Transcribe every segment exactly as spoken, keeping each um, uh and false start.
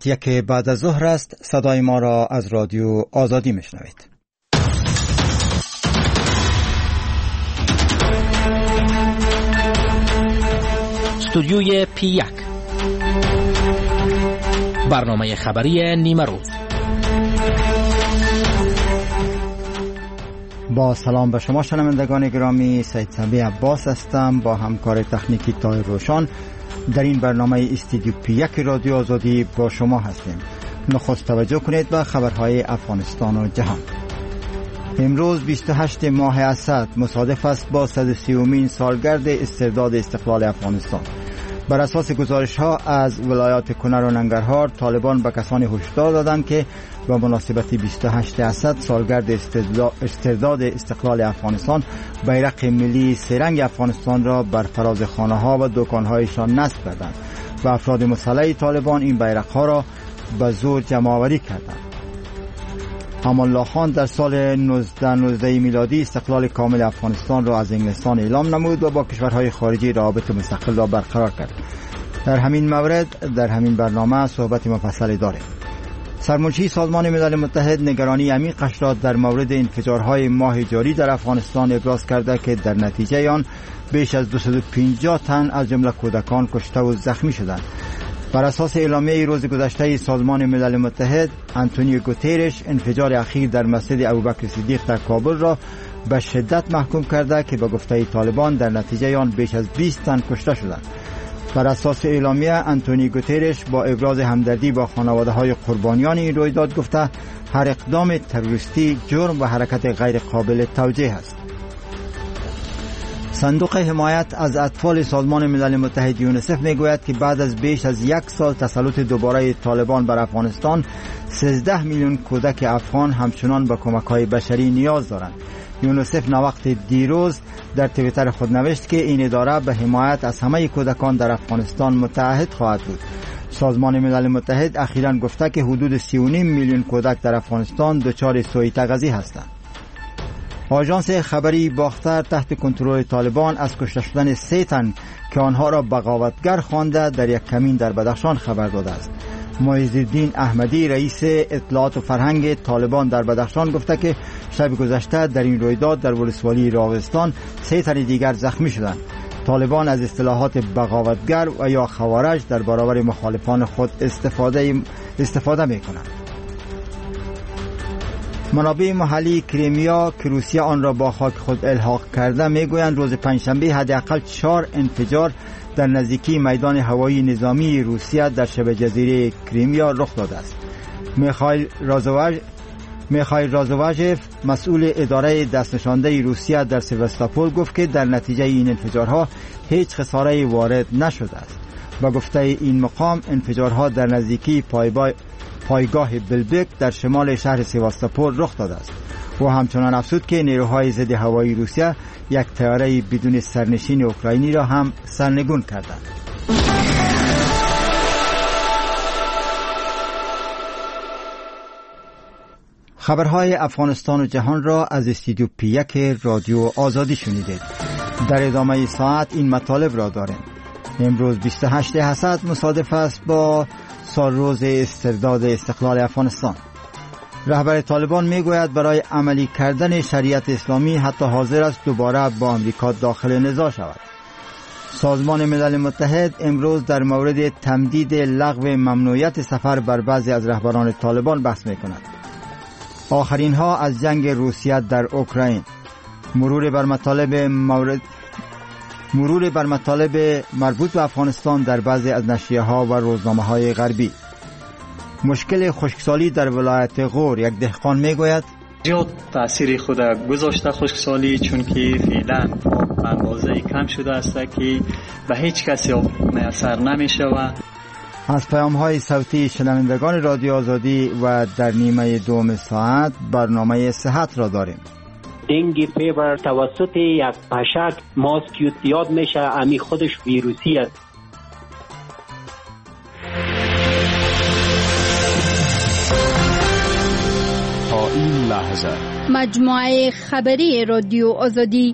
ساعت یک بعد از ظهر است. صدای ما را از رادیو آزادی میشنوید. استودیوی پی یک، برنامه خبری نیمه روز. با سلام به شما شنوندگان گرامی، سید سبی عباس هستم با همکار تکنیکی طاهر روشان. در این برنامه استودیو پی یک رادیو آزادی با شما هستیم. نخست توجه کنید به خبرهای افغانستان و جهان. امروز بیست و هشتم ماه اسد مصادف است با صد و سیومین سالگرد استرداد استقلال افغانستان. بر اساس گزارش ها از ولایات کنر و ننگرهار، طالبان به کسانی هشدار دادند که به مناسبت بیست و هشتم اسد سالگرد استرداد استقلال افغانستان بیرق ملی سه‌رنگ افغانستان را بر فراز خانه ها و دکان هایشان نصب کردند و افراد مسلح طالبان این بیرق ها را به زور جمع آوری کردند. امان الله خان در سال هزار و نوزده میلادی استقلال کامل افغانستان را از انگلستان اعلام نمود و با کشورهای خارجی روابط مستقل را برقرار کرد. در همین مورد در همین برنامه صحبت مفصلی داریم. سرمنشی سازمان ملل متحد نگرانی عمیقش را در مورد انفجارهای ماه جاری در افغانستان ابراز کرده که در نتیجه آن بیش از دویست و پنجاه تن از جمله کودکان کشته و زخمی شدند. بر اساس اعلامیه روز گذشته سازمان ملل متحد، آنتونیو گوترش انفجار اخیر در مسجد ابوبکر صدیق در کابل را به شدت محکوم کرده که به گفته طالبان در نتیجه آن بیش از بیست تن کشته شدند. بر اساس اعلامیه، آنتونیو گوترش با ابراز همدردی با خانواده‌های قربانیان این رویداد گفته هر اقدام تروریستی جرم و حرکت غیر قابل توجیه است. صندوق حمایت از اطفال سازمان ملل متحد یونیسف میگوید که بعد از بیش از یک سال تسلط دوباره طالبان بر افغانستان، سیزده میلیون کودک افغان همچنان به کمک‌های بشری نیاز دارند. یونیسف نوقت دیروز در توییتر خود نوشت که این اداره به حمایت از همه کودکان در افغانستان متعهد خواهد بود. سازمان ملل متحد اخیراً گفته که حدود سی و نیم میلیون کودک در افغانستان دچار سوء تغذیه هستند. آژانس خبری باختر تحت کنترل طالبان از کشته شدن سه تن که آنها را بغاوتگر خوانده در یک کمین در بدخشان خبر داده است. معیز الدین احمدی رئیس اطلاعات و فرهنگ طالبان در بدخشان گفته که شب گذشته در این رویداد در ولسوالی راغستان سه تن دیگر زخمی شدند. طالبان از اصطلاحات بغاوتگر و یا خوارج در برابر مخالفان خود استفاده استفاده می‌کنند. منابع محلی کریمیا که روسیه آن را با خاک خود الحاق کرده میگویند روز پنجشنبه حداقل چهار انفجار در نزدیکی میدان هوایی نظامی روسیه در شبه جزیره کریمیا رخ داده است. میخائیل رازوواژ میخائیل رازوواژف مسئول اداره دستنشانده روسیه در سیواستوپول گفت که در نتیجه این انفجارها هیچ خساره وارد نشده است. با گفته این مقام انفجارها در نزدیکی پایبای پایگاه بلبک در شمال شهر سیواستوپول رخ داده است. و همچنان افزود که نیروهای ضد هوایی روسیه یک طیاره بدون سرنشین اوکراینی را هم سرنگون کردند. خبرهای افغانستان و جهان را از استودیو پی یک رادیو آزادی شنیدید. در ادامه ساعت این مطالب را داریم. امروز بیست و هشتم اسد مصادف است با سال روز استرداد استقلال افغانستان. رهبر طالبان میگوید برای عملی کردن شریعت اسلامی حتی حاضر است دوباره با آمریکا داخل نزاع شود. سازمان ملل متحد امروز در مورد تمدید لغو ممنوعیت سفر بر بعضی از رهبران طالبان بحث میکند. آخرین ها از جنگ روسیه در اوکراین، مرور بر مطالب مورد مرور بر مطالب مربوط به افغانستان در بعضی از نشریه ها و روزنامه های غربی. مشکل خشکسالی در ولایت غور، یک دهقان میگوید زیاد تأثیر خود گذاشته خشکسالی، چون که فعلا به اندازه کم شده است که به هیچ کسی میسر نمیشه. و از پیام های صوتی شنوندگان رادیو آزادی و در نیمه دوم ساعت برنامه صحت را داریم. دنگ فیبر توسط یک پشک ماسکیوت یاد میشه، امی خودش ویروسی است. تا این لحظه مجموعه خبری رادیو آزادی.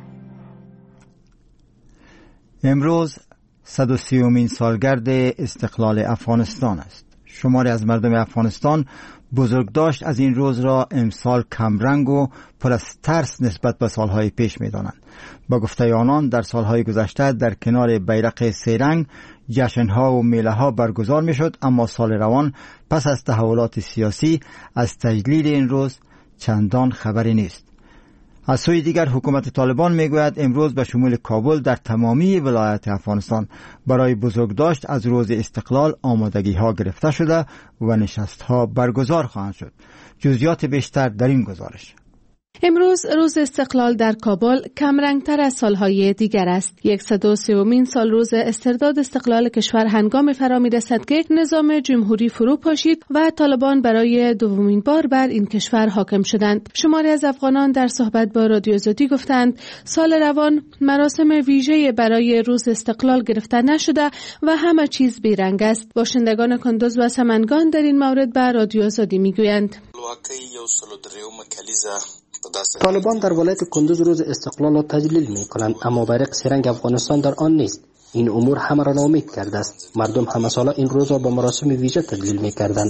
امروز صد و سیومین سالگرد استقلال افغانستان است. شماری از مردم افغانستان بزرگداشت از این روز را امسال کمرنگ و پر از ترس نسبت به سالهای پیش می دانند. با گفته آنان در سالهای گذشته در کنار بیرق سه رنگ جشنها و میله ها برگزار می شد، اما سال روان پس از تحولات سیاسی از تجلیل این روز چندان خبری نیست. از سوی دیگر حکومت طالبان می گوید امروز به شمول کابل در تمامی ولایت افغانستان برای بزرگداشت از روز استقلال آمادگی ها گرفته شده و نشست ها برگزار خواهند شد. جزئیات بیشتر در این گزارش. امروز روز استقلال در کابل کمرنگتر از سالهای دیگر است. صد و سیومین سال روز استرداد استقلال کشور هنگام فرا می‌رسد که نظام جمهوری فرو پاشید و طالبان برای دومین بار بر این کشور حاکم شدند. شماری از افغانان در صحبت با رادیو آزادی گفتند سال روان مراسم ویژه برای روز استقلال گرفته نشده و همه چیز بیرنگ است. باشندگان کندوز و سمنگان در این مورد به رادیو آزادی میگویند طالبان در ولایت کندوز روز استقلال را تجلیل می کنند، اما بیرق سرنگ افغانستان در آن نیست. این امور همه را ناامید کرده است. مردم همه ساله این روز را با مراسم ویژه تجلیل می کردند.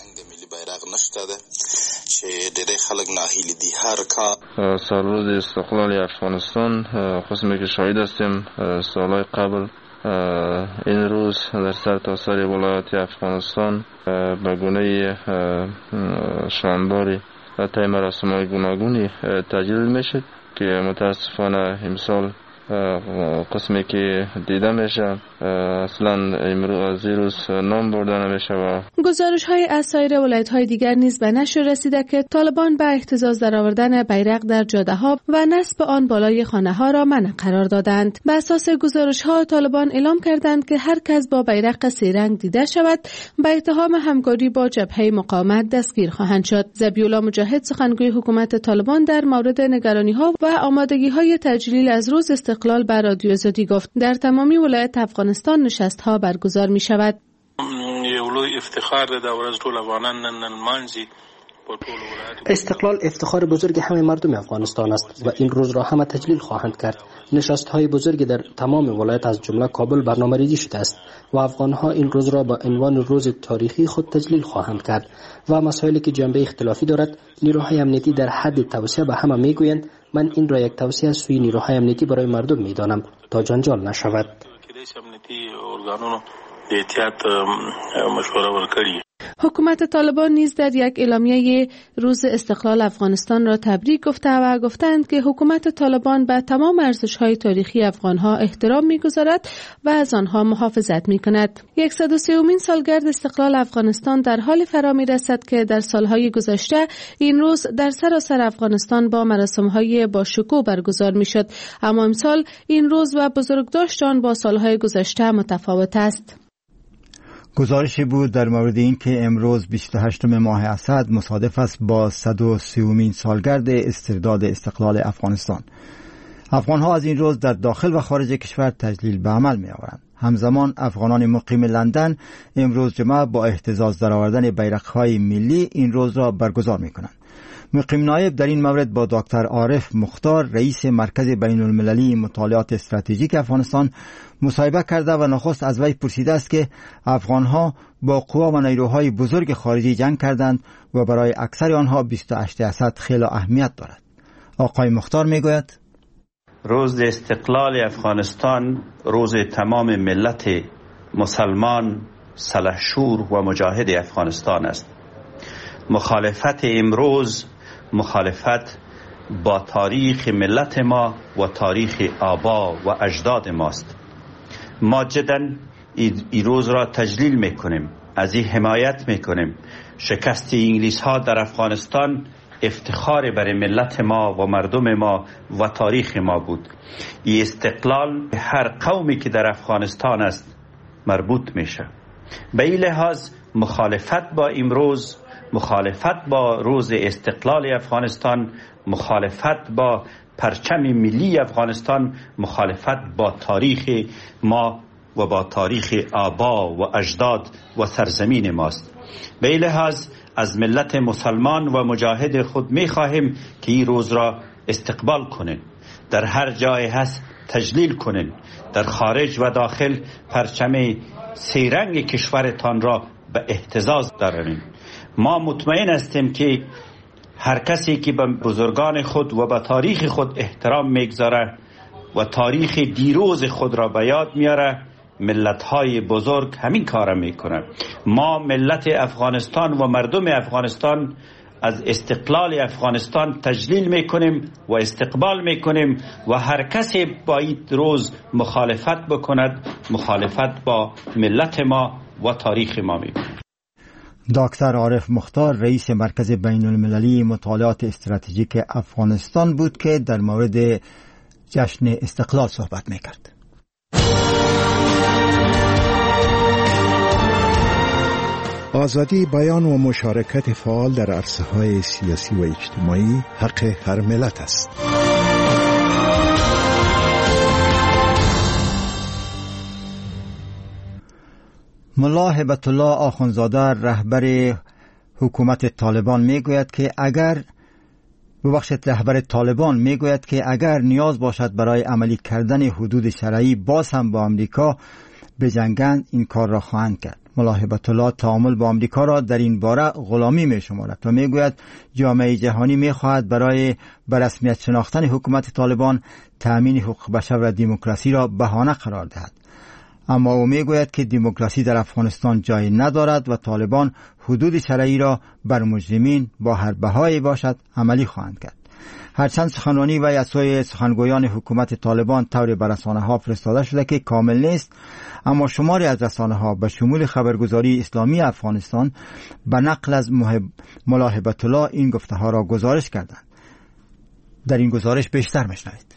سال روز استقلال افغانستان قسمی که شاهد هستیم سالهای قبل این روز در سر تا سر ولایت افغانستان به گونه شانداری طی مراسم‌های گوناگونی تجلیل میشد که متاسفانه امسال قسمی که دیده میشه اصلا امروز از روز نام برده نمیشه. و گزارش های از سایر ولایت های دیگر نیز به نشر رسیده که طالبان به اهتزاز درآوردن بیرق در جاده ها و نصب آن بالای خانه ها را منع قرار دادند. به اساس گزارش ها طالبان اعلام کردند که هر کس با بیرق سه رنگ دیده شود به اتهام همکاری با جبهه مقاومت دستگیر خواهند شد. ذبیح‌الله مجاهد سخنگوی حکومت طالبان در مورد نگرانی ها و آمادگی های تجلیل از روز استقلال بر رادیو آزادی گفت در تمامی ولایت افغانستان نشست ها برگزار می شود. استقلال افتخار بزرگ همه مردم افغانستان است و این روز را همه تجلیل خواهند کرد. نشست های بزرگی در تمام ولایت از جمله کابل برنامه‌ریزی شده است و افغان ها این روز را با عنوان روز تاریخی خود تجلیل خواهند کرد و مسائلی که جنبه اختلافی دارد نیروهای امنیتی در حد توصیه به همه میگویند من این را یک توصیه از سوی نیروهای امنیتی برای مردم میدانم تا جنجال نشود. حکومت طالبان نیز در یک اعلامیه روز استقلال افغانستان را تبریک گفته و گفتند که حکومت طالبان به تمام ارزش‌های تاریخی افغان‌ها احترام می‌گذارد و از آنها محافظت می‌کند. صد و سیومین سالگرد استقلال افغانستان در حال فرا می‌رسد که در سالهای گذشته این روز در سراسر افغانستان با مراسم‌های با شکوه برگزار می‌شد، اما امسال این روز و بزرگداشت آن با سالهای گذشته متفاوت است. گزارشی بود در مورد این که امروز بیست و هشتم ماه اسد مصادف است با صد و سیومین سالگرد استرداد استقلال افغانستان. افغانها از این روز در داخل و خارج کشور تجلیل به عمل می آورند. همزمان افغانان مقیم لندن امروز جمعه با اهتزاز درآوردن بیرق‌های ملی این روز را برگزار می کنند. مقیم نایب در این مورد با دکتر عارف مختار رئیس مرکز بین المللی مطالعات استراتژیک افغانستان مصاحبه کرده و نخست از وی پرسیده است که افغانها با قوا و نیروهای بزرگ خارجی جنگ کردند و برای اکثر آنها بیست و هشت اسد خیلی اهمیت دارد. آقای مختار میگوید روز استقلال افغانستان روز تمام ملت مسلمان سلحشور و مجاهد افغانستان است. مخالفت امروز مخالفت با تاریخ ملت ما و تاریخ آبا و اجداد ماست. ما جداً این روز را تجلیل میکنیم، از این حمایت میکنیم. شکست انگلیس ها در افغانستان افتخار برای ملت ما و مردم ما و تاریخ ما بود. این استقلال هر قومی که در افغانستان است مربوط میشه. به این لحاظ مخالفت با امروز، مخالفت با روز استقلال افغانستان، مخالفت با پرچم ملی افغانستان، مخالفت با تاریخ ما و با تاریخ آبا و اجداد و سرزمین ماست. به این لحاظ از ملت مسلمان و مجاهد خود می خواهیم که این روز را استقبال کنین، در هر جای هست تجلیل کنین، در خارج و داخل پرچم سه رنگ کشورتان را به اهتزاز دراریم. ما مطمئن هستیم که هر کسی که به بزرگان خود و به تاریخ خود احترام میگذاره و تاریخ دیروز خود را به یاد میاره، ملت‌های بزرگ همین کار میکنه. ما ملت افغانستان و مردم افغانستان از استقلال افغانستان تجلیل میکنیم و استقبال میکنیم و هر کسی باید روز مخالفت بکند، مخالفت با ملت ما و تاریخ ما میکنه. دکتر عارف مختار رئیس مرکز بین المللی مطالعات استراتژیک افغانستان بود که در مورد جشن استقلال صحبت میکرد. آزادی بیان و مشارکت فعال در عرصه‌های سیاسی و اجتماعی حق هر ملت است. ملا هبت الله آخوندزاده رهبر حکومت طالبان میگوید که اگر ببخشید رهبر طالبان میگوید که اگر نیاز باشد برای عملی کردن حدود شرعی باز هم با امریکا بجنگند این کار را خواهند کرد. ملا هبت الله تعامل با امریکا را در این باره غلامی می شمارد و می گوید جامعه جهانی می خواهد برای به رسمیت شناختن حکومت طالبان تأمین حقوق بشر و دموکراسی را بهانه قرار دهد. اما او می گوید که دموکراسی در افغانستان جای ندارد و طالبان حدود شرعی را بر مجرمین با هر بهایی باشد عملی خواهند کرد. هرچند سخنرانی و از سوی سخنگویان حکومت طالبان طور به رسانه‌ها فرستاده شده که کامل نیست، اما شماری از رسانه‌ها به شمول خبرگزاری اسلامی افغانستان به نقل از ملا هبت الله این گفته‌ها را گزارش کردند. در این گزارش بیشتر می‌شنوید.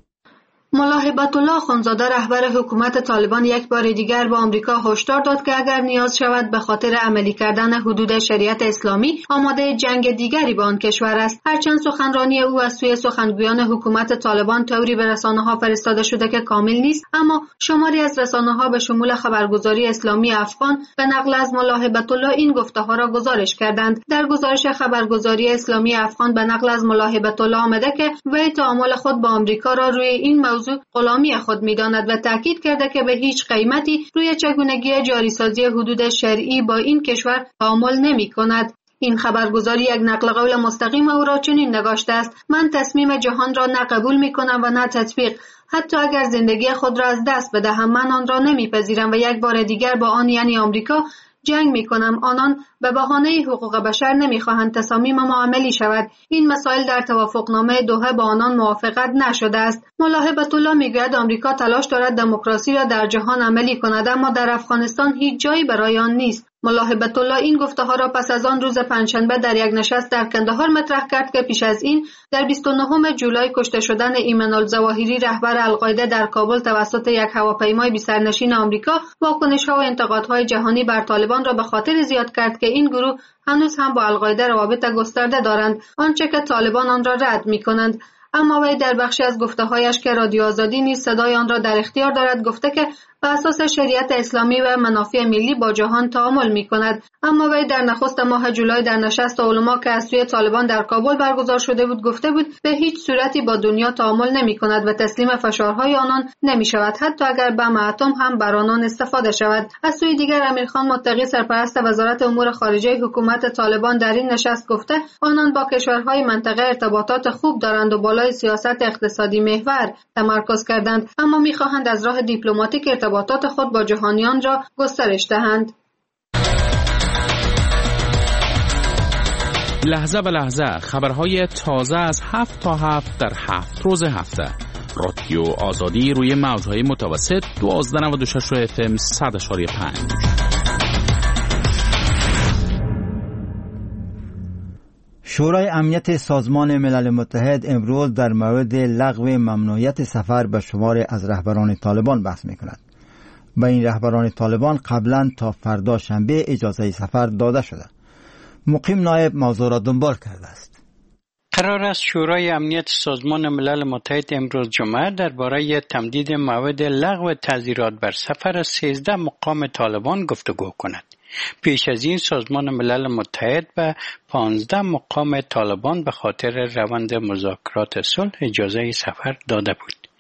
ملا هبت الله آخوندزاده رهبر حکومت طالبان یک بار دیگر با آمریکا هشدار داد که اگر نیاز شود به خاطر عملی کردن حدود شریعت اسلامی آماده جنگ دیگری با آن کشور است. هرچند سخنرانی او از سوی سخنگویان حکومت طالبان طوری به رسانه‌ها فرستاده شده که کامل نیست، اما شماری از رسانه‌ها به شمول خبرگزاری اسلامی افغان به نقل از ملا هبت الله این گفته‌ها را گزارش کردند. در گزارش خبرگزاری اسلامی افغان به نقل از ملا هبت الله آمده که وی تعامل خود با آمریکا را روی این موضوع غلامی خود می‌داند و تاکید کرده که به هیچ قیمتی روی چگونگی جاریسازی حدود شرعی با این کشور تعامل نمی‌کند. این خبرگزاری یک نقل قول مستقیم او را چنین نگاشته است: من تصمیم جهان را نه قبول می‌کنم و نه تطبیق. حتی اگر زندگی خود را از دست بدهم من آن را نمی‌پذیرم و یک بار دیگر با آن یعنی آمریکا جنگ می‌کنم. آنان به بهانه حقوق بشر نمی‌خواهند تصامیم ما عملی شود. این مسائل در توافقنامه دوحه با آنان موافقت نشده است. ملا هبت الله می‌گوید آمریکا تلاش دارد دموکراسی را در جهان عملی کند، اما در افغانستان هیچ جایی برای آن نیست. ملا هبت الله این گفته‌ها را پس از آن روز پنجشنبه در یک نشست در کندهار مطرح کرد که پیش از این در بیست و نهم جولای کشته شدن ایمن الظواهری رهبر القاعده در کابل توسط یک هواپیمای بی‌سرنشین آمریکا واکنش‌ها و انتقادهای جهانی بر طالبان را به خاطر زیاد کرد که این گروه هنوز هم با القاعده روابط گسترده دارند، آنچه که طالبان آن را رد می‌کنند. اما وی در بخشی از گفته‌هایش که رادیو آزادی نیز صدای آن را در اختیار دارد گفته که بر اساس شریعت اسلامی و منافع ملی با جهان تعامل می‌کند. اما وی در نخست ماه جولای در نشست علما که از سوی طالبان در کابل برگزار شده بود گفته بود به هیچ صورتی با دنیا تعامل نمی‌کند و تسلیم فشارهای آنان نمی‌شود، حتی اگر بم اتم هم بر آنان استفاده شود. از سوی دیگر امیرخان متقی سرپرست وزارت امور خارجه حکومت طالبان در این نشست گفته آنان با کشورهای منطقه ارتباطات خوب دارند و بالای سیاست اقتصادی محور تمرکز کردند، اما می‌خواهند از راه دیپلماتیک ارتباطات خود با جهانیان را گسترش دهند. لحظه به لحظه خبرهای تازه از هفت تا هفت در هفت روز هفته. رادیو آزادی روی موجهای متوسط دوازده نود و شش اف ام صد اشاری پنج. شورای امنیت سازمان ملل متحد امروز در مورد لغو ممنوعیت سفر به شمار از رهبران طالبان بحث می‌کند. به این رهبران طالبان قبلا تا فردا شنبه اجازه سفر داده شده. مقیم نایب موضوع را دنبال کرده است. قرار است شورای امنیت سازمان ملل متحد امروز جمعه درباره تمدید موعد لغو تعزیرات بر سفر سیزده مقام طالبان گفتگو کند. پیش از این سازمان ملل متحد به پانزده مقام طالبان به خاطر روند مذاکرات صلح اجازه سفر داده بود.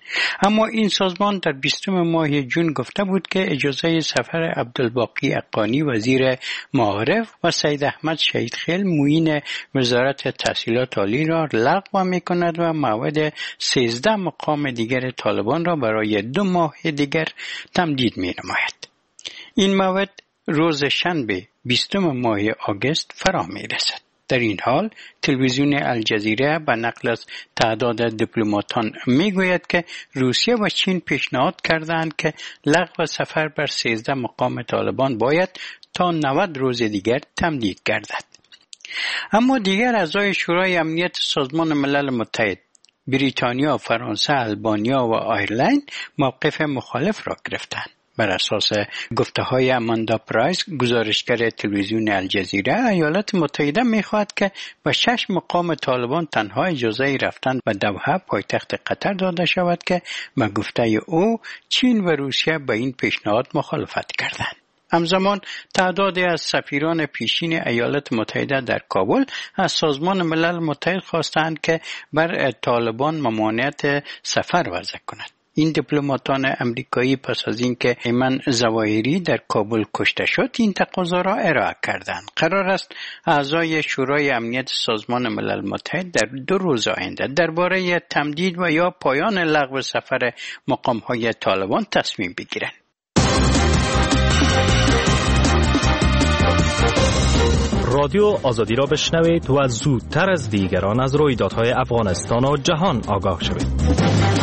اما این سازمان در بیستم ماه جون گفته بود که اجازه سفر عبدالباقی اقانی وزیر معارف و سید احمد شهیدخیل معین وزارت تحصیلات عالی را لغو می‌کند و موعد سیزده مقام دیگر طالبان را برای دو ماه دیگر تمدید می‌نماید. این موعد روز شنبه بیستم ماه آگوست فرا می‌رسد. در این حال تلویزیون الجزیره به نقل از تعداد دیپلماتان میگوید که روسیه و چین پیشنهاد کردند که لغو سفر بر سیزده مقام طالبان باید تا نود روز دیگر تمدید گردد. اما دیگر اعضای شورای امنیت سازمان ملل متحد بریتانیا، فرانسه، آلبانیا و آیرلند موقف مخالف را گرفتند. بر اساس گفته‌های اماندا پرایس، گزارشگر تلویزیون الجزیره، ایالات متحده می‌خواهد که به شش مقام طالبان تنها اجازه رفتن به دوحه پایتخت قطر داده شود که به گفته او چین و روسیه به این پیشنهاد مخالفت کردند. همزمان تعدادی از سفیران پیشین ایالات متحده در کابل از سازمان ملل متحد خواستند که بر طالبان ممانعت سفر وضع کند. این دیپلماتان امریکایی پس از اینکه ایمن ظواهری در کابل کشته شد این تقاضا را ارائه کردند. قرار است اعضای شورای امنیت سازمان ملل متحد در دو روز آینده درباره تمدید و یا پایان لغو سفر مقام‌های طالبان تصمیم بگیرند. رادیو آزادی را بشنوید و زودتر از دیگران از رویدادهای افغانستان و جهان آگاه شوید.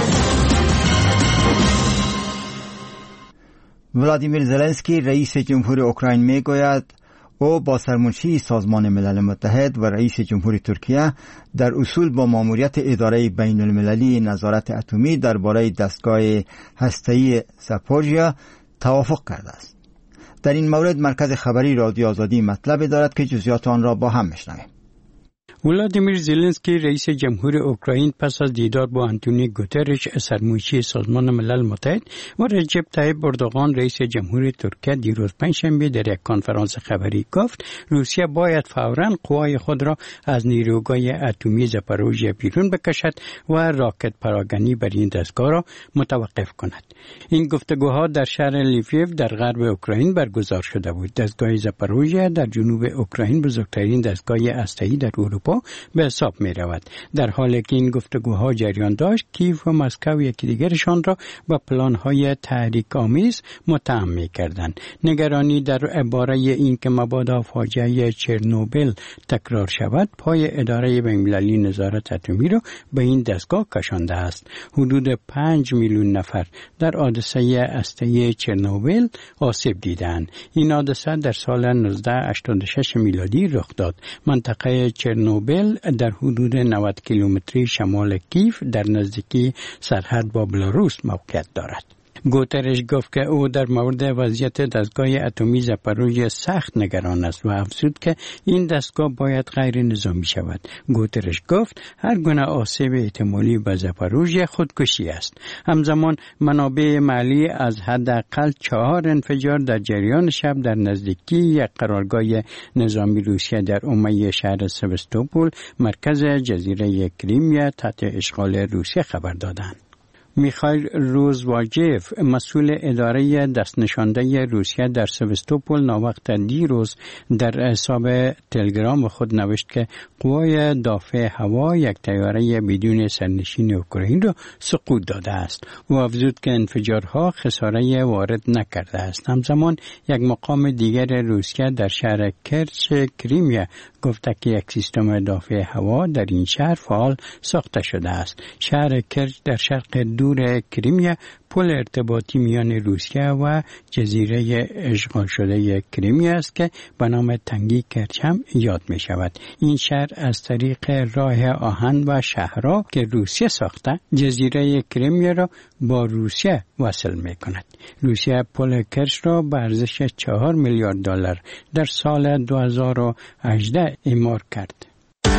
ولادیمیر زلنسکی رئیس جمهور اوکراین میگوید او با سرمنشی سازمان ملل متحد و رئیس جمهور ترکیه در اصول با ماموریت اداره بین المللی نظارت اتمی درباره دستگاه هسته‌ای زاپوریژیا توافق کرده است. در این مورد مرکز خبری رادیو آزادی مطلب دارد که جزئیات آن را با هم میشنویم. ولادیمیر زلنسکی رئیس جمهور اوکراین پس از دیدار با آنتونیو گوترش سرمنشی سازمان ملل متحد و رجب طیب اردوغان رئیس جمهور ترکیه دیروز پنجشنبه در یک کنفرانس خبری گفت روسیه باید فوراً قوای خود را از نیروگاه اتمی زاپوریژیا بیرون بکشد و راکت پراکنی بر این دستگاه را متوقف کند. این گفتگوها در شهر لیویو در غرب اوکراین برگزار شده بود. دستگاه زاپوریژیا در جنوب اوکراین بزرگترین دستگاه هسته‌ای در اروپا به حساب می رود. در حالی که این گفتگوها جریان داشت، کیف و مسکو یکی دیگرشان را با پلان‌های تحریک آمیز متهم می کردند. نگرانی در باره این که مبادا فاجعه چرنوبیل تکرار شود، پای اداره بین‌المللی نظارت اتمی را به این دستگاه کشانده است. حدود پنج میلیون نفر در حادثه هسته‌ای چرنوبیل آسیب دیدند. این حادثه در سال نوزده هشتاد و شش میلادی رخ داد. منطقه چرنوبیل در حدود نود کیلومتری شمال کیف در نزدیکی سرحد با بلاروس موقعیت دارد. گوترش گفت که او در مورد وضعیت دستگاه اتمی زاپوریژیا سخت نگران است و افزود که این دستگاه باید غیر نظامی شود. گوترش گفت هر گونه آسیب احتمالی به زاپوریژیا خودکشی است. همزمان منابع محلی از حداقل چهار انفجار در جریان شب در نزدیکی یک قرارگاه نظامی روسیه در عمه شهر سوستوپول مرکز جزیره کریمیا تحت اشغال روسیه خبر دادند. میخائیل روزواجیف مسئول اداره دستنشانده روسیه در سوستوپول ناوقت دیروز در حساب تلگرام خود نوشت که قوای دافع هوا یک طیاره بدون سرنشین اوکراین را سقوط داده است. او افزود که انفجارها خساره وارد نکرده است. همزمان یک مقام دیگر روسیه در شهر کرچ کریمیا گفته که یک سیستم دافع هوا در این شهر فعال ساخته شده است. شهر کرچ در شرق دور کریمیا پل ارتباطی میان روسیه و جزیره اشغال شده کریمیا است که به نام تنگی کرچ هم یاد می شود. این شهر از طریق راه آهن و شهرها که روسیه ساخته جزیره کریمیا را با روسیه وصل می کند. روسیه پل کرچ را به ارزش چهار میلیارد دلار در سال دو هزار و هجده اعمار کرد.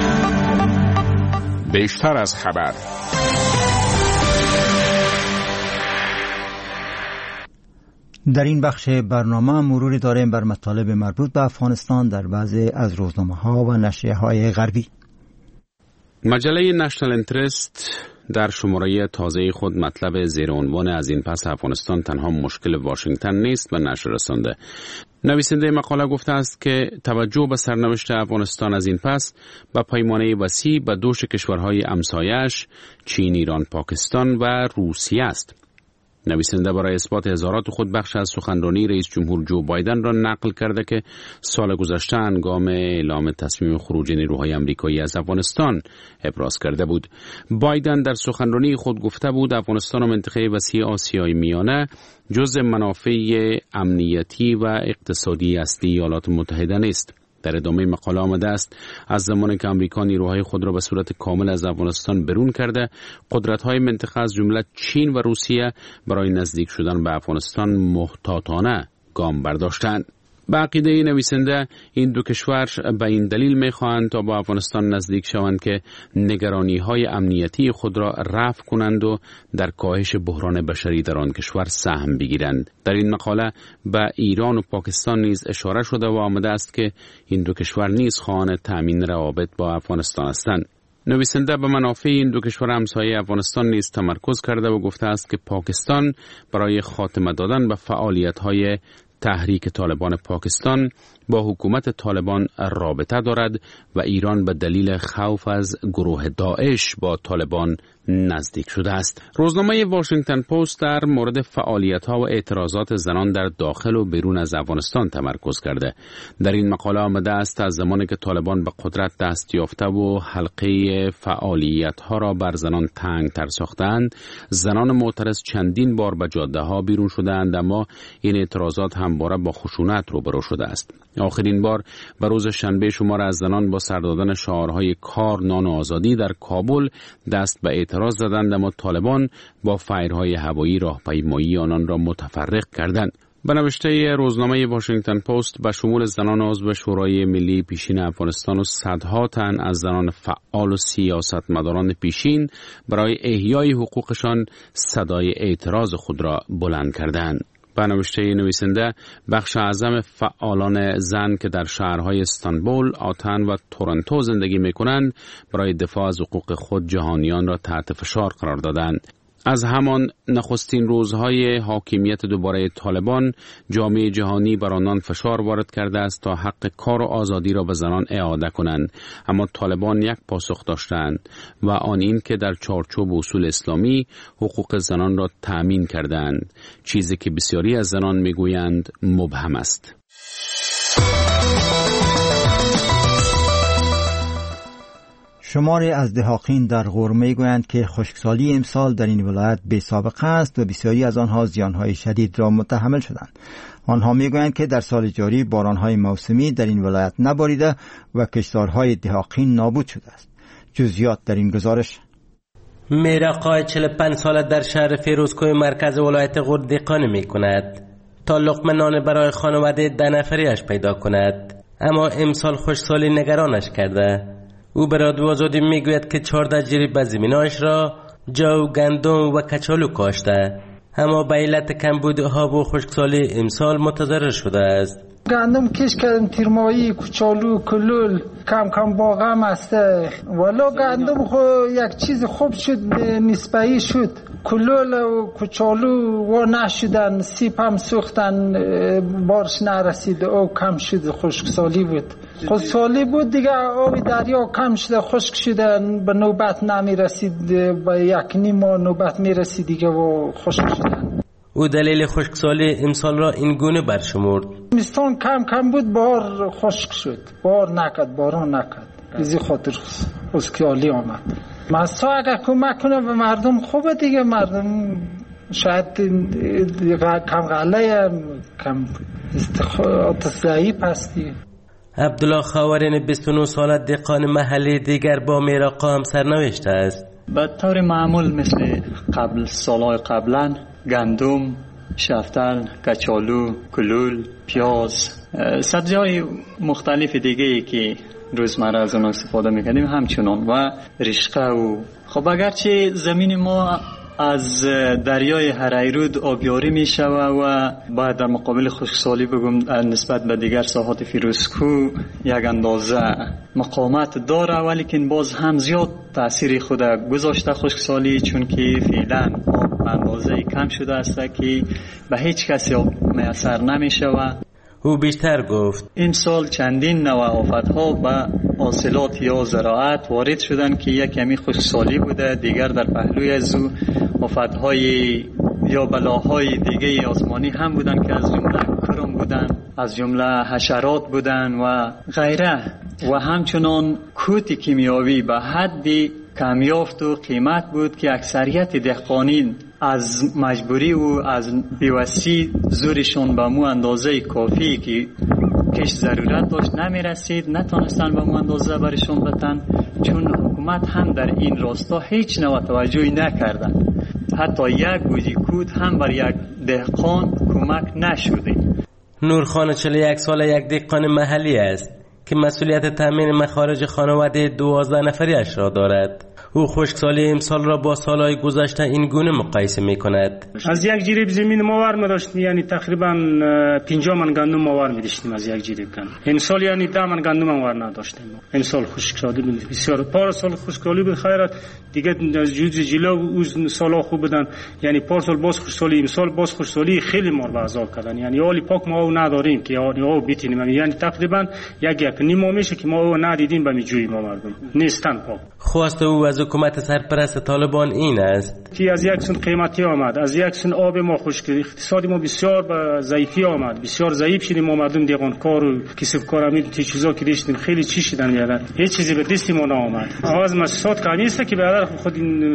بیشتر از خبر در این بخش برنامه مروری داریم بر مطالب مربوط به افغانستان در بعضی از روزنامه‌ها و نشریه‌های غربی. مجله نشنال انترست در شماره تازه خود مطلب زیر عنوان از این پس افغانستان تنها مشکل واشنگتن نیست به نشر رسانده. نویسنده مقاله گفته است که توجه به سرنوشت افغانستان از این پس به پیمانه وسیع به دوش کشورهای همسایه‌اش چین، ایران، پاکستان و روسیه است. نویسنده برای اثبات اظهارات خود بخش از سخنرانی رئیس جمهور جو بایدن را نقل کرده که سال گذشته هنگام اعلام تصمیم خروج نیروهای آمریکایی از افغانستان ابراز کرده بود. بایدن در سخنرانی خود گفته بود افغانستان و منطقه وسیع آسیای میانه جزء منافع امنیتی و اقتصادی اصلی ایالات متحده نیست. در ادامه مقاله آمده است از زمانی که آمریکا نیروهای خود را به صورت کامل از افغانستان برون کرده، قدرت‌های منطقه از جمله چین و روسیه برای نزدیک شدن به افغانستان محتاطانه گام برداشتند. به عقیده نویسنده این دو کشور به این دلیل می‌خواهند تا با افغانستان نزدیک شوند که نگرانی‌های امنیتی خود را رفع کنند و در کاهش بحران بشری در آن کشور سهم بگیرند. در این مقاله به ایران و پاکستان نیز اشاره شده و آمده است که این دو کشور نیز خواهان تأمین روابط با افغانستان هستند. نویسنده به منافع این دو کشور همسایه افغانستان نیز تمرکز کرده و گفته است که پاکستان برای خاتمه دادن به فعالیت‌های تحریک طالبان پاکستان با حکومت طالبان رابطه دارد و ایران به دلیل خوف از گروه داعش با طالبان نزدیک شده است. روزنامه واشنگتن پست در مورد فعالیت‌ها و اعتراضات زنان در داخل و بیرون از افغانستان تمرکز کرده. در این مقاله آمده است از زمانی که طالبان به قدرت دست یافته و حلقه فعالیت‌ها را بر زنان تنگ‌تر ساختند، زنان معترض چندین بار به جاده‌ها بیرون شدند، اما این اعتراضات همواره با خشونت روبرو شده است. آخرین بار به روز شنبه شمار از زنان با سر دادن شعارهای کار، نان و آزادی در کابل دست به اعتراض زدند، اما طالبان با فایرهای هوایی راهپیمایی آنان را متفرق کردند. به نوشته روزنامه واشنگتن پست به شمول زنان عضو شورای ملی پیشین افغانستان و صدها تن از زنان فعال و سیاستمداران پیشین برای احیای حقوقشان صدای اعتراض خود را بلند کردند. به نوشته نویسنده بخش اعظم فعالان زن که در شهرهای استانبول، آتن و تورنتو زندگی می‌کنند برای دفاع از حقوق خود جهانیان را تحت فشار قرار دادند. از همان نخستین روزهای حاکمیت دوباره طالبان، جامعه جهانی بر آنان فشار وارد کرده است تا حق کار و آزادی را به زنان اعاده کنند، اما طالبان یک پاسخ داشتند و آن این که در چارچوب اصول اسلامی حقوق زنان را تأمین کردند، چیزی که بسیاری از زنان میگویند مبهم است. شماری از دهاقین در غور میگویند که خشکسالی امسال در این ولایت بی سابقه است و بسیاری از آنها زیانهای شدید را متحمل شدند. آنها میگویند که در سال جاری بارانهای موسمی در این ولایت نباریده و کشتارهای دهاقین نابود شده است. جزئیات در این گزارش. میرقای چهل و پنج ساله در شهر فیروزکوه مرکز ولایت غور دهقانی میکند تا لقمه نان برای خانواده ده نفریش پیدا کند، اما امسال خشکسالی نگرانش کرده. او به رادیو آزادی میگوید که چهارده جریب از زمیناش را جو، گندم و کچالو کاشته، اما به علت کمبود آب و خشکسالی امسال متضرر شده است. گندم کش کردم، تیرمایی، کچالو، کلول، کم کم باغم است. والا گندم خو یک چیز خوب شد، نسبی شد. کلول و کچالو و نشدن، سیب هم سوختن، بارش نرسید، او کم شد، خشکسالی بود. خشکسالی بود دیگه، آب دریا کم شده، خشک شدن، به نوبت نمی رسید، به یک نیم ماه نوبت می رسید دیگه و خشک شدن. او دلیل خشکسالی امسال را این گونه برشمرد. زمستان کم کم بود، بار خشک شد، بار نکرد، باران نکرد، ازی خاطر خشکسالی آمد. مستا اگر کمک کنه به مردم خوبه دیگه، مردم شاید کم غله کم استخدام ضعیف هست دیگه. عبدالله خاورین بیست و نه ساله دهقان محلی دیگر با میراقا هم سرنوشته است. به طور معمول مثل قبل سالهای قبلا گندم، شفتل، کچالو، کلول، پیاز، سبزی‌های مختلف دیگه‌ای که روزمره از اون استفاده می‌کردیم همچنان و رشقه و خب اگرچه زمین ما از دریای هریرود آبیاری می شود و باید در مقابل خشکسالی بگم نسبت به دیگر ساحات فیروزکو یک اندازه مقاومت داره، ولی که باز هم زیاد تاثیر خود گذاشته خشکسالی، چون که فعلا آب اندازه کم شده است که به هیچ کسی میسر نمی شود. او بیشتر گفت این سال چندین نوع آفت‌ها به حاصلات یا زراعت وارد شدن که یک کمی خشکسالی بوده، دیگر در پهلوی از او آفت‌های یا بلاهای دیگه آسمانی هم بودن که از جمله کرم بودن، از جمله حشرات بودن و غیره، و همچنان کوت کیمیاوی به حدی کمیافت و قیمت بود که اکثریت دهقانین از مجبوری و از بیوسی زورشون به مو اندازه کافی که کش ضرورت داشت نمی رسید، نتونستن به مو اندازه برشون بتن، چون حکومت هم در این راستا هیچ نوع توجهی نکردن. حتی یک گوجی کود هم بر یک دهقان کمک نشده. نورخان چهل و یک ساله یک دهقان محلی است که مسئولیت تامین مخارج خانواده دوازده نفریش را دارد. او خشکسالی امسال را با سالهای گذشته این گونه مقایسه می کند. از یک جریب زمین ماور می داشتیم، یعنی تقریبا پنجاه من گندم ماور می داشتیم از یک جریب گندم. امسال یعنی ده من گندم ماور نداشتیم. امسال خشکسالی بود بسیار. پارسال خشکسالی بود خیرت دیگه از جوز جلو اون سالا خوب بودن، یعنی پارسال باز خشکسالی، امسال باز خشکسالی خیلی مار به عذاب کردن، یعنی حالی پاک ما او نداریم که یعنی او بتونیم، یعنی تقریبا یک یک نیم ماه میشه که ما او ندیدیم به میجوی ما مردم نیستن پاک. خواست او از حکومت سرپرست طالبان این است که از یک سون قیمتی آمد، از یک سون آب ما خشک، اقتصاد ما بسیار به ضعیفی آمد، بسیار ضعیف شدیم ما مردم دیگان کار و کسب کار امید تی چیزا که داشتیم خیلی چی شدن، یادن هیچ چیزی به دست ما نآمد. آواز مسئولات کمی است که به خود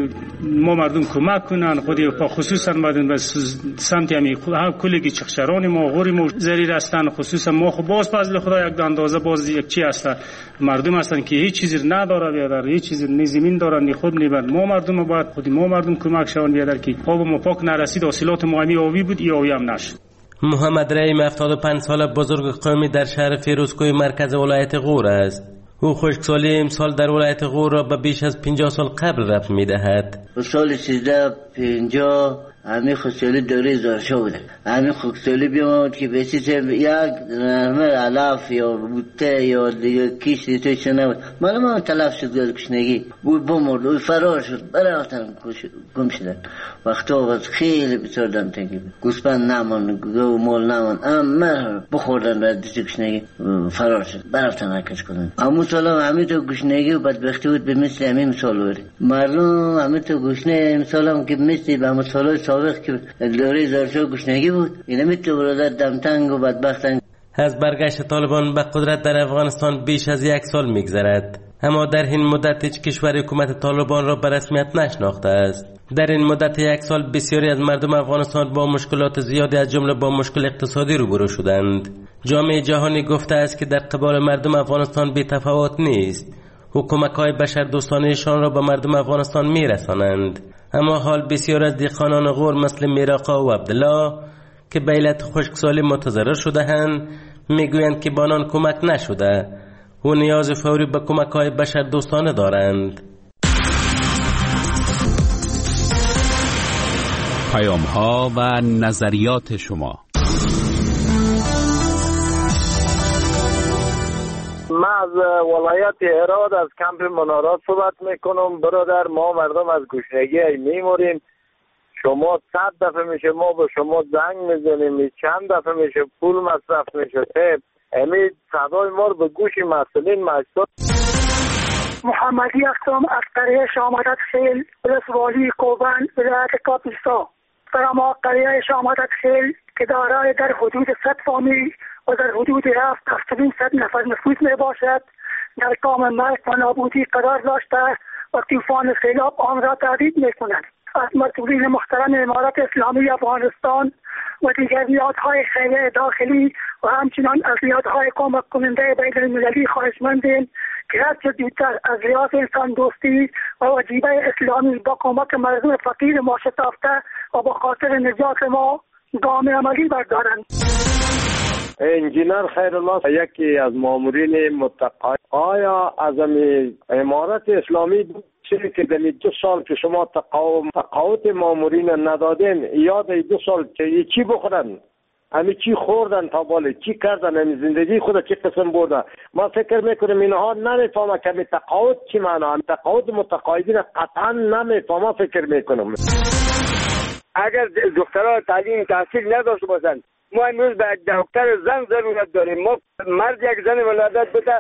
ما مردم کمک کنن، خودی با خصوصا مردم به سمت همی کلگی چخشران ما غوری ما زریر هستن، خصوصا ما خب باز فضل خدا یک اندازه باز یک چی هست مردم هستن که هیچ چیزی نداره بیادر، هیچ چیزی نی زمین دارن نی خود نی بعد ما مردم باید خودی ما مردم کمک شون بیادر که آب ما پاک نرسید، حاصلات ما همی آبی بود یا آبی هم نشد. محمد رحیم هفتاد و پنج ساله بزرگ قومی در شهر فیروزکوی مرکز ولایت غور است. او خشکسالی امسال در ولایت غور را به بیش از پنجاه سال قبل رفت می‌دهد. سال سیزده پنجاه همین خشکسالی دوره زارشا بوده. همین خشکسالی بیامد که به چیز یک نرمه علف یا بوته یا دیگه کیش تویش نبود. مالا ما تلف شد گل کشنگی بود بمرد و فرار شد برافتن گم شدن. وقتا وقت خیلی بسیار دم تنگی بود. گوسپند نمان، گو مال نمان، اما بخوردن را دیز کشنگی فرار شد برافتن حکش کنن. امو سالا همین تو گشنگی و بدبختی بود به مثل همین مثال وری. مردم همین تو گشنه مثال هم که مثل به امو سالای سابق که دوره زارشا گشنگی بود، اینا میتونه برادر دمتنگ و بدبختن. از برگشت طالبان به قدرت در افغانستان بیش از یک سال میگذرد، اما در این مدت هیچ کشور حکومت طالبان را به رسمیت نشناخته است. در این مدت یک سال بسیاری از مردم افغانستان با مشکلات زیادی از جمله با مشکل اقتصادی روبرو شدند. جامعه جهانی گفته است که در قبال مردم افغانستان بی تفاوت نیست. حکومت‌های بشردوستانه‌شان را به مردم افغانستان میرسانند، اما حال بسیار از دهقانان غور مثل میراقا و عبدالله که به علت خشکسالی متضرر شده‌اند میگویند که با آنان کمک نشده و نیاز فوری به کمک‌های بشردوستانه دارند. پیام‌ها و نظریات شما. من از ولایت هرات از کمپ منارات صحبت میکنم. برادر ما مردم از گشنگی میموریم. شما صد دفعه میشه ما به شما زنگ میزنیم، چند دفعه میشه پول مصرف میشه. امید صدای ما رو به گوش مسئولین مجلس. محمدی اقسام از قریه شامدت خیل ولسوالی کوبن ولایت کاپیستا. در ما قریه شامدت خیل که دارای در حدود صد فامیل و در حدود هفت هفتاد صد نفر نفوذ می باشد، در کام مرگ و نابودی قرار داشته و طوفان سیلاب آن را تهدید می کند. از مسئولین محترم امارت اسلامی افغانستان و دیگر نهادهای خیریه داخلی و همچنان از نهادهای کمک کننده بین المللی خواهشمندیم که هرچه زودتر از لحاظ انسان دوستی و وجیبه اسلامی با کمک مردم فقیر ما شتافته و با خاطر نجات ما گام عملی بردارند. انجینر خیرالله یکی از مامورین متقاعد، آیا از امارت اسلامی که در دو سال که شما تقاوم تقاعد مامورین ندادین، یاد دو سال که چی بخورن، امی چی خوردن تا بالا، چی کردن، امی زندگی خود چی قسم بردن؟ ما فکر میکنیم اینها نمیفهمه که امی تقاعد چی معنی، امی تقاعد متقاعدین قطعا نمیفهمه. فکر میکنم اگر دخترها تعلیم تحصیل نداشته باشند، ما امروز به دکتر زن ضرورت داریم. ما مرد یک زن ولادت بده